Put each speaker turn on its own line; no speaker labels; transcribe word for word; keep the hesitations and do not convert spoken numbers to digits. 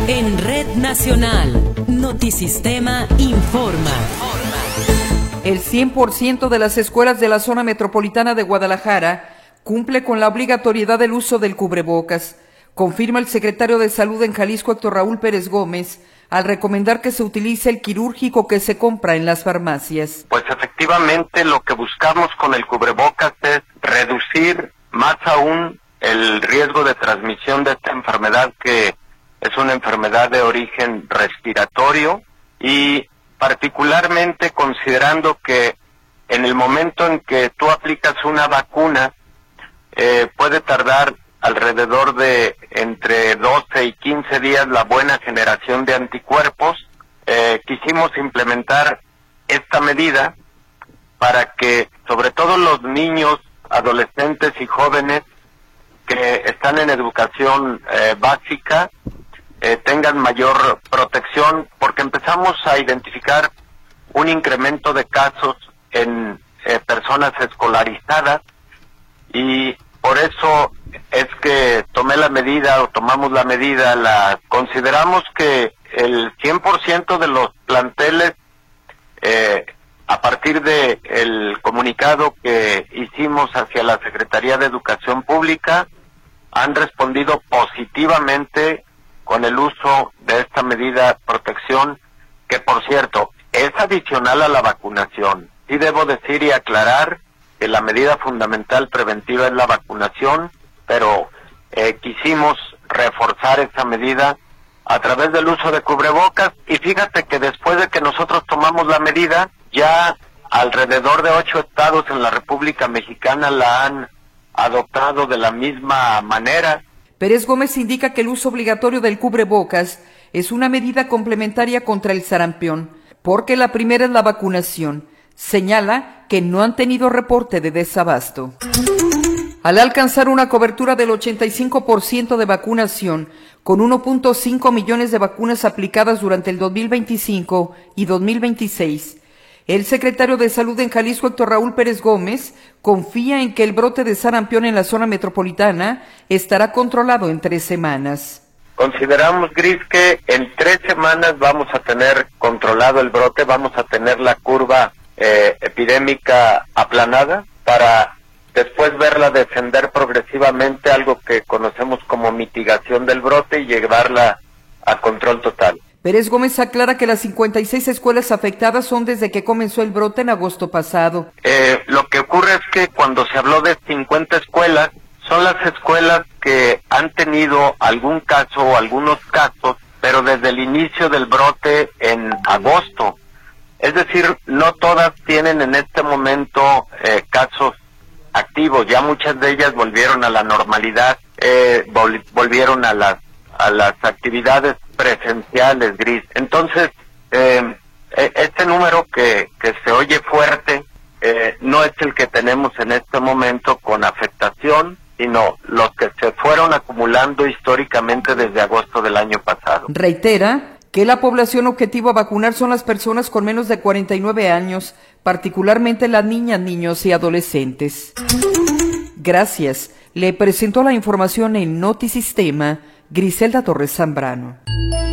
En Red Nacional, Notisistema informa.
El cien por ciento de las escuelas de la zona metropolitana de Guadalajara cumple con la obligatoriedad del uso del cubrebocas, confirma el secretario de Salud en Jalisco, Héctor Raúl Pérez Gómez, al recomendar que se utilice el quirúrgico que se compra en las farmacias.
Pues efectivamente lo que buscamos con el cubrebocas es reducir más aún el riesgo de transmisión de esta enfermedad, que es una enfermedad de origen respiratorio, y particularmente considerando que en el momento en que tú aplicas una vacuna, eh, puede tardar alrededor de entre doce y quince días la buena generación de anticuerpos. Eh, quisimos implementar esta medida para que sobre todo los niños, adolescentes y jóvenes que están en educación eh, básica eh, tengan mayor protección, porque empezamos a identificar un incremento de casos en eh, personas escolarizadas, y por eso es que tomé la medida o tomamos la medida. La consideramos que el cien por ciento de los planteles, eh, a partir de el comunicado que hicimos hacia la Secretaría de Educación Pública, han respondido positivamente con el uso de esta medida de protección, que por cierto es adicional a la vacunación. Y debo decir y aclarar que la medida fundamental preventiva es la vacunación, pero eh, quisimos reforzar esa medida a través del uso de cubrebocas. Y fíjate que después de que nosotros tomamos la medida, ya alrededor de ocho estados en la República Mexicana la han adoptado de la misma manera.
Pérez Gómez indica que el uso obligatorio del cubrebocas es una medida complementaria contra el sarampión, porque la primera es la vacunación. Señala que no han tenido reporte de desabasto. Al alcanzar una cobertura del ochenta y cinco por ciento de vacunación, con uno punto cinco millones de vacunas aplicadas durante el dos mil veinticinco y dos mil veintiséis, el secretario de Salud en Jalisco, Héctor Raúl Pérez Gómez, confía en que el brote de sarampión en la zona metropolitana estará controlado en tres semanas.
Consideramos, Gris, que en tres semanas vamos a tener controlado el brote, vamos a tener la curva eh, epidémica aplanada, para después verla descender progresivamente, algo que conocemos como mitigación del brote, y llevarla a control total.
Pérez Gómez aclara que las cincuenta y seis escuelas afectadas son desde que comenzó el brote en agosto pasado.
Eh, lo que ocurre es que cuando se habló de cincuenta escuelas, son las escuelas que han tenido algún caso o algunos casos, pero desde el inicio del brote en agosto. Es decir, no todas tienen en este momento eh, casos activos, ya muchas de ellas volvieron a la normalidad, eh, vol volvieron a las a las actividades presenciales, Gris. Entonces, eh, este número que, que se oye fuerte eh, no es el que tenemos en este momento con afectación, sino los que se fueron acumulando históricamente desde agosto del año pasado.
Reitera que la población objetivo a vacunar son las personas con menos de cuarenta y nueve años, particularmente las niñas, niños y adolescentes. Gracias. Le presentó la información en Notisistema Griselda Torres Zambrano.